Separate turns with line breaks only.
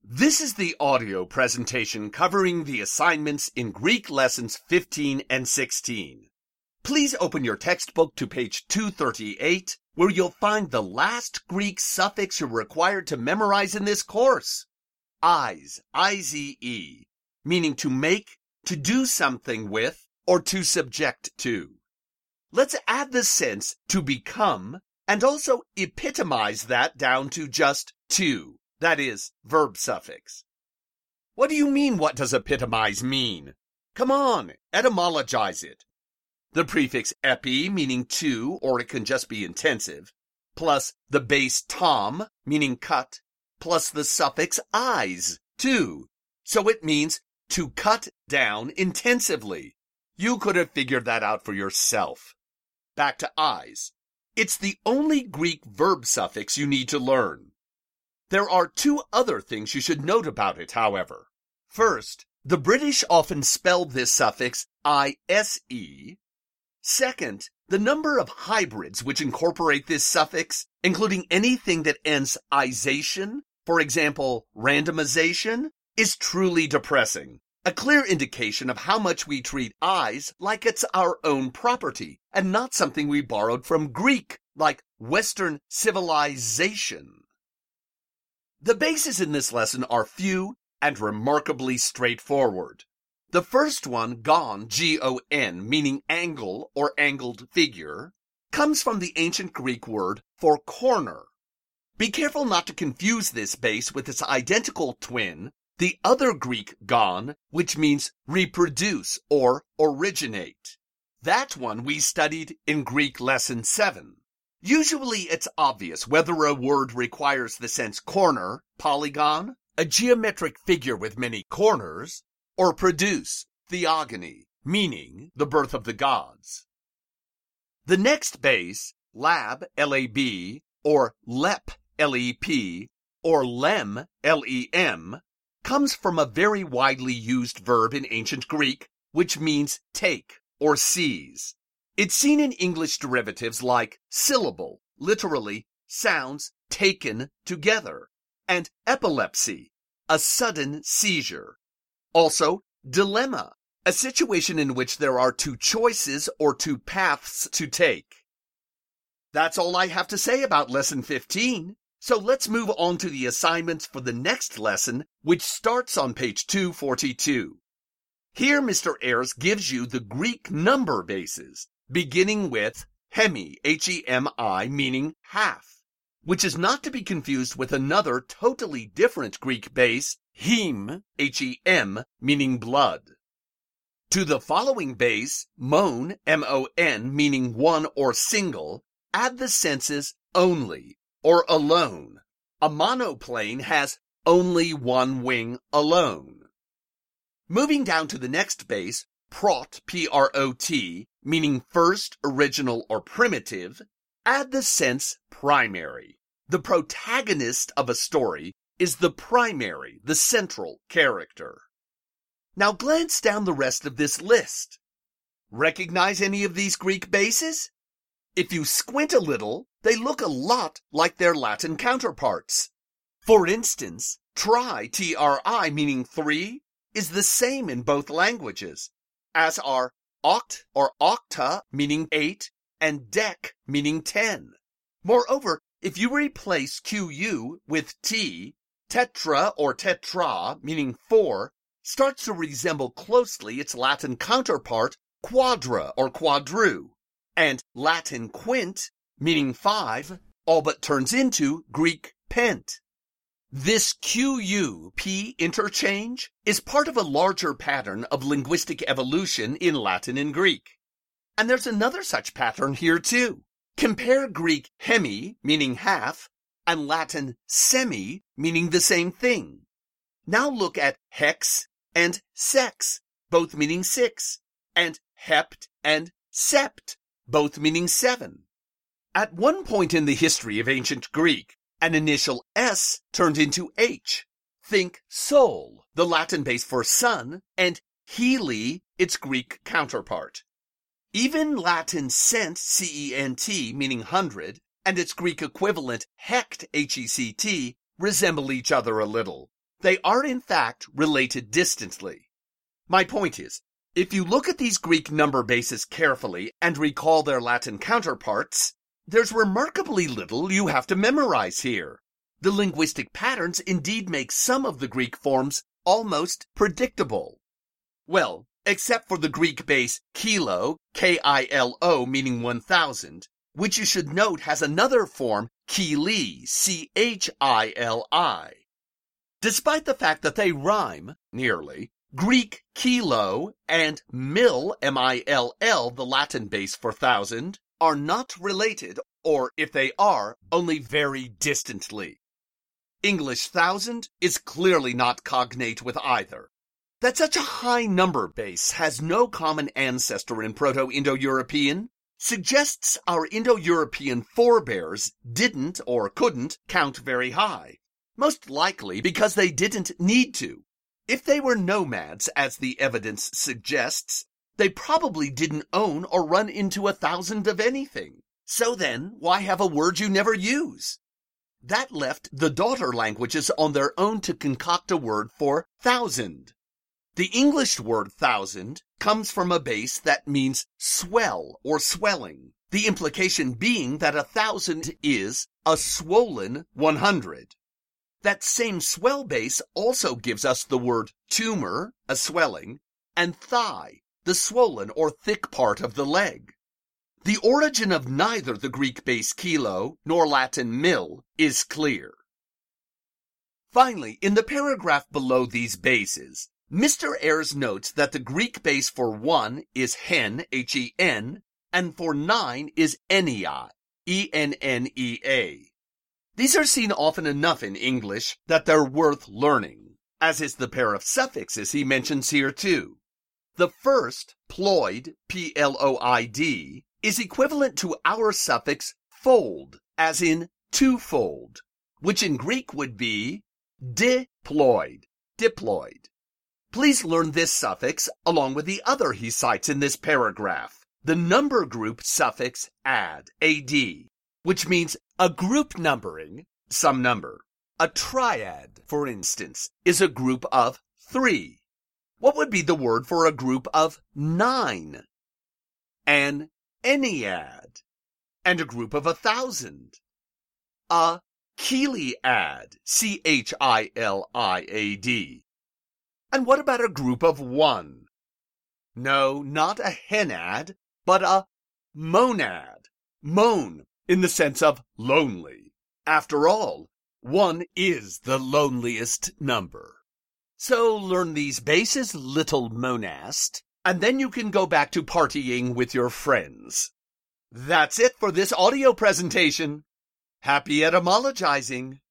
This is the audio presentation covering the assignments in Greek lessons 15 and 16. Please open your textbook to page 238, where you'll find the last Greek suffix you're required to memorize in this course. Ize, I-Z-E, meaning to make, to do something with, or to subject to. Let's add the sense to become, and also epitomize that down to just to. That is, verb suffix. What do you mean, what does epitomize mean? Come on, etymologize it. The prefix epi, meaning to, or it can just be intensive, plus the base tom, meaning cut, plus the suffix ize, to. So it means to cut down intensively. You could have figured that out for yourself. Back to ize. It's the only Greek verb suffix you need to learn. There are two other things you should note about it, however. First, the British often spell this suffix I-S-E. Second, the number of hybrids which incorporate this suffix, including anything that ends ization, for example, randomization, is truly depressing. A clear indication of how much we treat ize like it's our own property, and not something we borrowed from Greek, like Western civilization. The bases in this lesson are few and remarkably straightforward. The first one, gon, G-O-N, meaning angle or angled figure, comes from the ancient Greek word for corner. Be careful not to confuse this base with its identical twin, the other Greek gon, which means reproduce or originate. That one we studied in Greek lesson 7. Usually it's obvious whether a word requires the sense corner, polygon, a geometric figure with many corners, or produce, theogony, meaning the birth of the gods. The next base, lab, L-A-B, or lep, L-E-P, or lem, L-E-M, comes from a very widely used verb in ancient Greek, which means take or seize. It's seen in English derivatives like syllable, literally sounds taken together, and epilepsy, a sudden seizure. Also, dilemma, a situation in which there are two choices or two paths to take. That's all I have to say about lesson 15. So let's move on to the assignments for the next lesson, which starts on page 242. Here Mr. Ayres gives you the Greek number bases, beginning with hemi, H-E-M-I, meaning half, which is not to be confused with another totally different Greek base, heme, H-E-M, meaning blood. To the following base, mon, M-O-N, meaning one or single, add the senses only or alone. A monoplane has only one wing alone. Moving down to the next base, prot, P-R-O-T, meaning first, original, or primitive, add the sense primary. The protagonist of a story is the primary, the central character. Now glance down the rest of this list. Recognize any of these Greek bases? If you squint a little, they look a lot like their Latin counterparts. For instance, tri, T-R-I, meaning three, is the same in both languages, as are oct or octa, meaning 8, and dec, meaning 10. Moreover, if you replace QU with T, tetra or tetra, meaning 4, starts to resemble closely its Latin counterpart, quadra or quadru, and Latin quint, meaning 5, all but turns into Greek pent. This QU-P interchange is part of a larger pattern of linguistic evolution in Latin and Greek. And there's another such pattern here too. Compare Greek hemi, meaning half, and Latin semi, meaning the same thing. Now look at hex and sex, both meaning 6, and hept and sept, both meaning 7. At one point in the history of ancient Greek, an initial S turned into H. Think sol, the Latin base for sun, and heli, its Greek counterpart. Even Latin cent, C-E-N-T, meaning 100, and its Greek equivalent hect, H-E-C-T, resemble each other a little. They are in fact related distantly. My point is, if you look at these Greek number bases carefully and recall their Latin counterparts, there's remarkably little you have to memorize here. The linguistic patterns indeed make some of the Greek forms almost predictable. Well, except for the Greek base kilo, K-I-L-O, meaning 1,000, which you should note has another form, chili, C-H-I-L-I. Despite the fact that they rhyme, nearly, Greek kilo and mil, M-I-L-L, the Latin base for thousand, are not related, or if they are, only very distantly. English thousand is clearly not cognate with either. That such a high number base has no common ancestor in Proto-Indo-European suggests our Indo-European forebears didn't or couldn't count very high, most likely because they didn't need to. If they were nomads, as the evidence suggests, they probably didn't own or run into 1,000 of anything. So then, why have a word you never use? That left the daughter languages on their own to concoct a word for thousand. The English word thousand comes from a base that means swell or swelling, the implication being that 1,000 is a swollen 100. That same swell base also gives us the word tumor, a swelling, and thigh, the swollen or thick part of the leg. The origin of neither the Greek base kilo nor Latin mil is clear. Finally, in the paragraph below these bases, Mr. Ayres notes that the Greek base for 1 is hen, H-E-N, and for 9 is ennea, E-N-N-E-A. These are seen often enough in English that they're worth learning, as is the pair of suffixes he mentions here too. The first, ploid, P-L-O-I-D, is equivalent to our suffix fold, as in twofold, which in Greek would be diploid, diploid. Please learn this suffix along with the other he cites in this paragraph, the number group suffix ad, A-D, which means a group numbering some number. A triad, for instance, is a group of 3. What would be the word for a group of 9? An ennead. And a group of 1,000. A chiliad, C-H-I-L-I-A-D. And what about a group of 1? No, not a henad, but a monad. Moan, in the sense of lonely. After all, 1 is the loneliest number. So learn these bases, little monast, and then you can go back to partying with your friends. That's it for this audio presentation. Happy etymologizing!